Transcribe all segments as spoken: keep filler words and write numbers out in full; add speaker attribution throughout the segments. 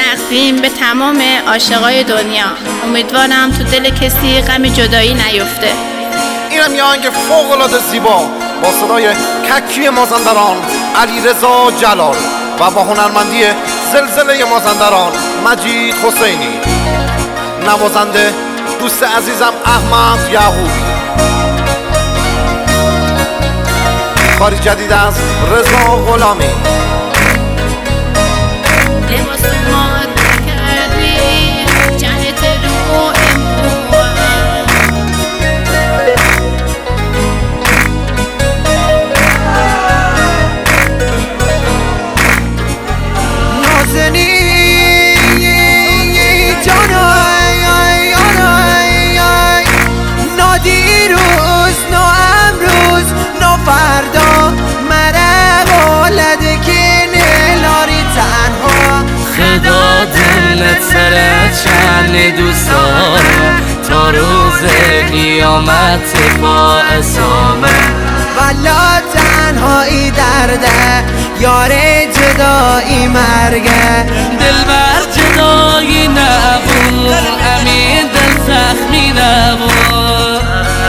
Speaker 1: تقدیم به تمام عاشقای دنیا. امیدوارم تو دل کسی غم جدایی نیفته.
Speaker 2: اینم یه آهنگ فوق‌العاده زیبا با صدای ککی مازندران علیرضا جلال و با هنرمندی زلزله مازندران مجید حسینی. نوازنده دوست عزیزم احمد یعقوبی. کاری جدید از رضا غلامی.
Speaker 3: سر چند دوست دارم تا روز قیامت با اسامه.
Speaker 4: والا تنهایی درده یار جدایی مرگه.
Speaker 3: دل بر جدایی نبود امین دل زخمی نبود.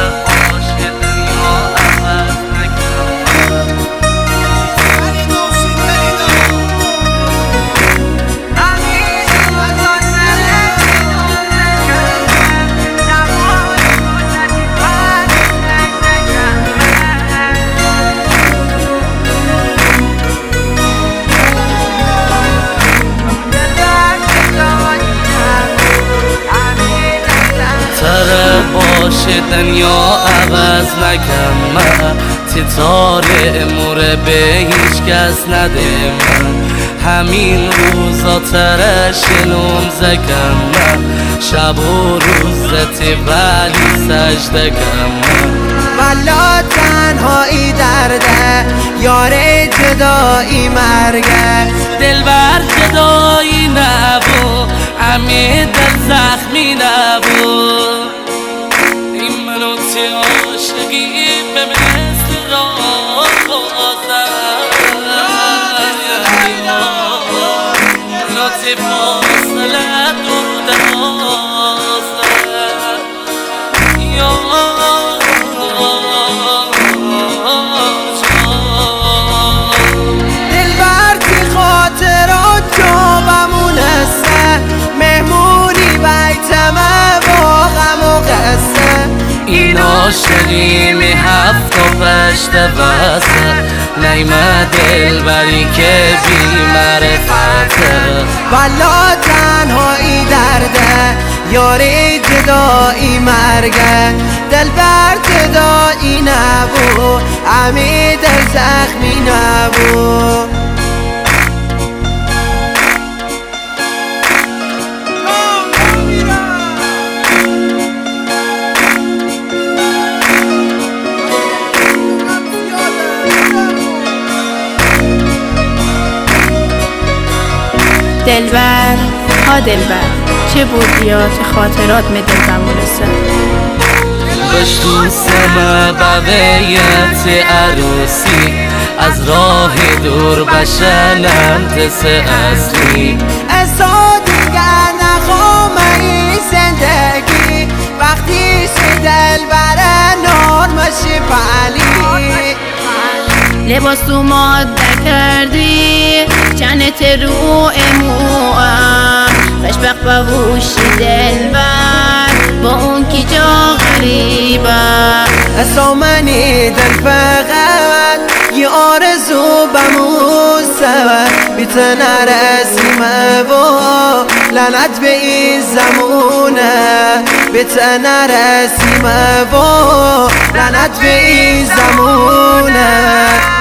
Speaker 3: باشه دنیا عوض نکن من تتار امور به هیچ کس نده من. همین روزا ترشنم زکم من شب و روزت ولی سجده کم من.
Speaker 4: والا تنهایی درده یار جدایی مرگه.
Speaker 3: دل بر جدایی نبود امین دل زخمی نبود. این منو تی عاشقی به مثل راه بازم منو تی فاصله دور درازم یا
Speaker 4: دل بر تی خاطرات جا بمونسته مهمونی بیتمه با غم و قصه.
Speaker 3: این عاشقی می هفت و پشت بسته نیمه دل بری که بی معرفته.
Speaker 4: والا تنهایی درده یاری جدایی مرگه. دل بر جدایی نبود امی دل زخمی نبود.
Speaker 1: دلبر ها دلبر چه بودیات خاطرات می دل بمونسه.
Speaker 3: باش دوستم بویت عروسی از راه دور بشنم تس اصلی.
Speaker 4: ازا دیگر نخوامه این زندگی وقتی سی دلبر نرمشی پلی.
Speaker 1: لباس تو ماده کردی چنت رو اموام خوشبخت بوشی دلبر با اون کی جا غریبه.
Speaker 4: اسامنی دل فقط یه آرزو بموسه بیت نرسیمه و لعنت به این زمونه. بیت نرسیمه و لعنت به این زمونه.